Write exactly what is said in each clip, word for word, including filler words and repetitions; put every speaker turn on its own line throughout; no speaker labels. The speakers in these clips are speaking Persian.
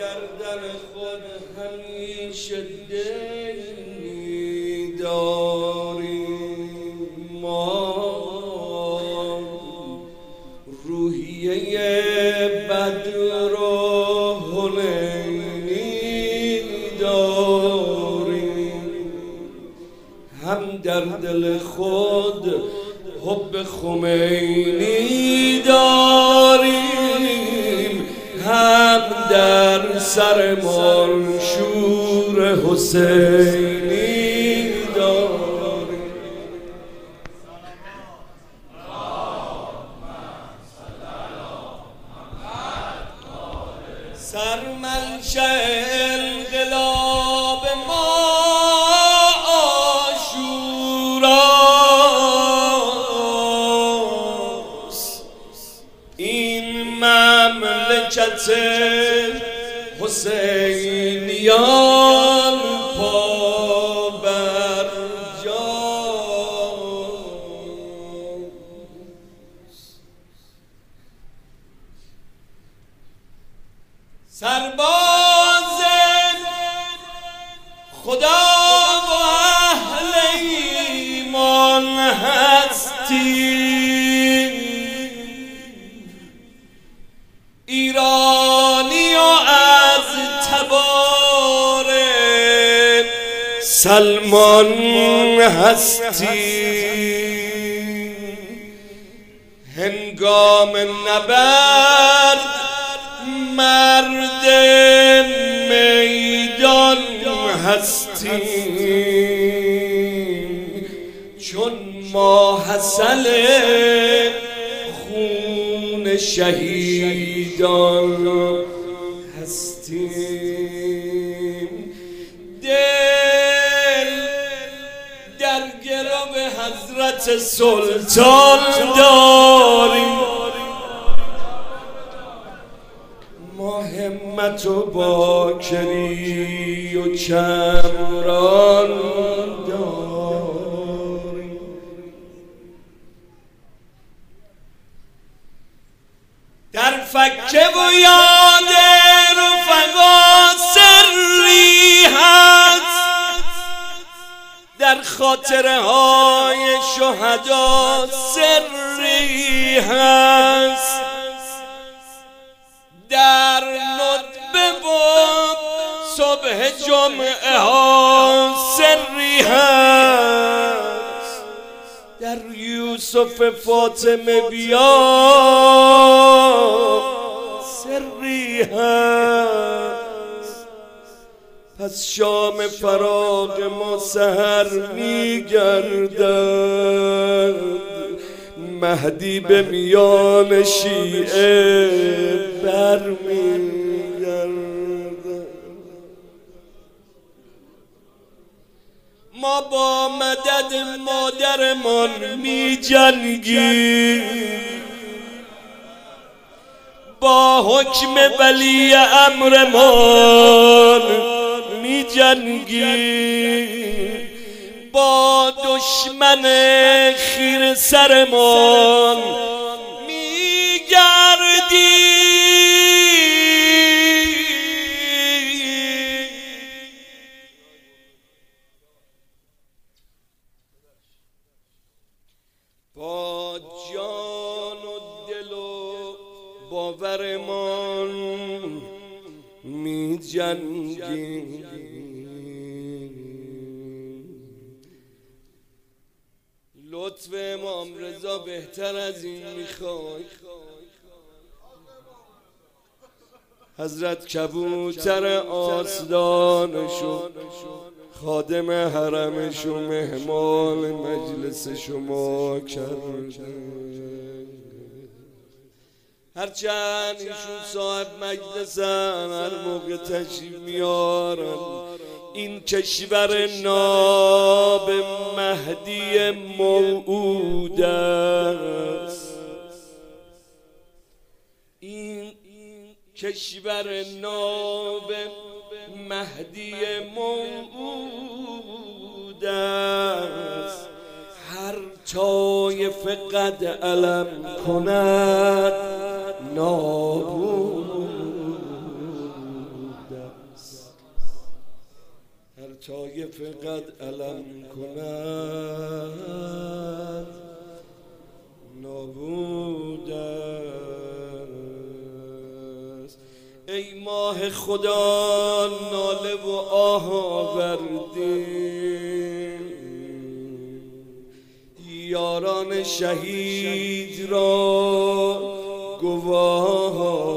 در دل خود همیشه دل داریم ما، روحیه بدر و حنینی داریم، هم در دل خود حب خمینی داریم، هم در سرمان شور حسینی داریم. سرمنشأ انقلاب ما عاشوراست، این مملکت حسینیان پا بر جاست. سرباز خدا و اهل ایمان هستیم، ایرانی و از تبار سلمان هستیم، هنگام نبرد مرد میدان هستیم، چون ما حاصل خون شهیدان هستیم. دل در گرو حضرت سلطان داریم، ما همت و باکری و کمران داریم. در فکه و یاد رفقا سری هست، در خاطره های شهدا سری هست، در ندبه و صبح جمعه ها سری هست، در یوسف فاطمه بیا سری هست. پس شام فراق ما سحر میگردد، مهدی به میان شیعه برمیگردد. ما با مدد مادرمان می جنگیم، با حکم ولی امرمان می جنگیم، با دشمن خیر سرمان می گردیم، با جان و دل و باورمان می جنگیم. لطف امام رضا بهتر از این میخوای، حضرت کبوتر آستانشو، خادم حرمشو مهمان مجلس شما کرده. هرچند ایشون صاحب مجلسن، هر موقع تشریف میارن، این کشور ناب مهدی موعود است، این کشور ناب مهدی موعود است. هر طایفه قد علم کند نابود فقط علم کند نابود است. ای ماه خدا ناله و آه آوردیم، یاران شهید را گواه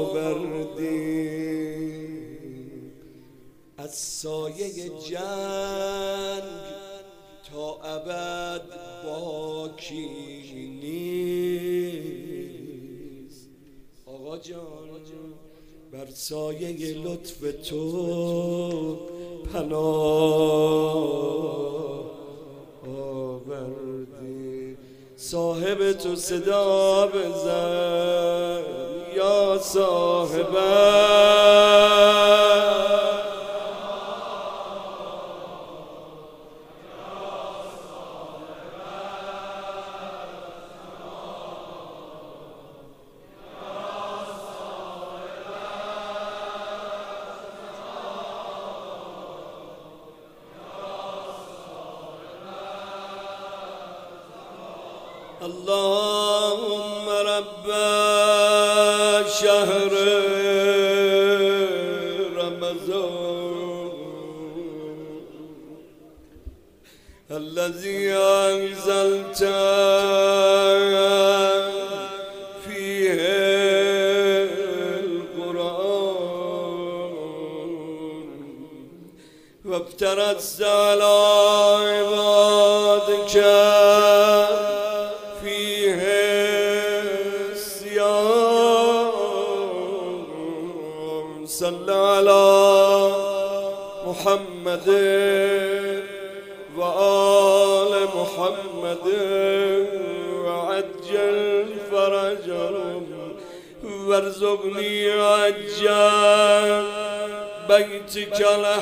آوردیم. از سایه جنگ تا ابد باکی نیست. آقا جان بر سایه لطف تو پناه آوردی. صاحب تو صدا بزن یا صاحبه، اللهم رب شهر رمضان الذي أنزلت فيه القرآن وافترضت على عبادك صل على محمد وآل محمد وعجل فرجهم وارزقني عجل بيتك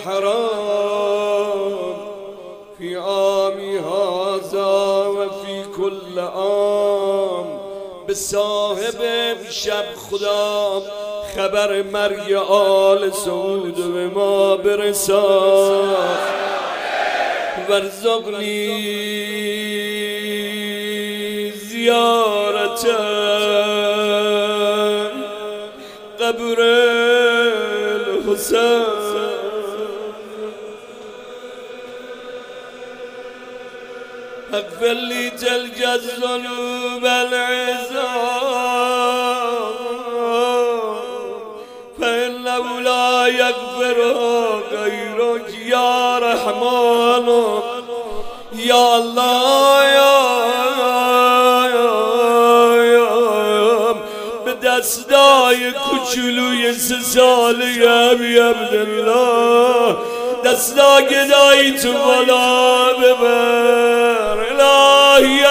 الحرام في عامي هذا وفي كل عام. به صاحب شب خدا خبر مرگ آل سعود به ما برسان وارزقنی زیارت قبر الحسین. اغفر لي تلك الذنوب العظام فإنه لا يغفرها غيرك يا رحمن يا الله يا به دستای کوچولوی سه ساله ابی عبدالله دستا گدایی تو بالا ببر الهی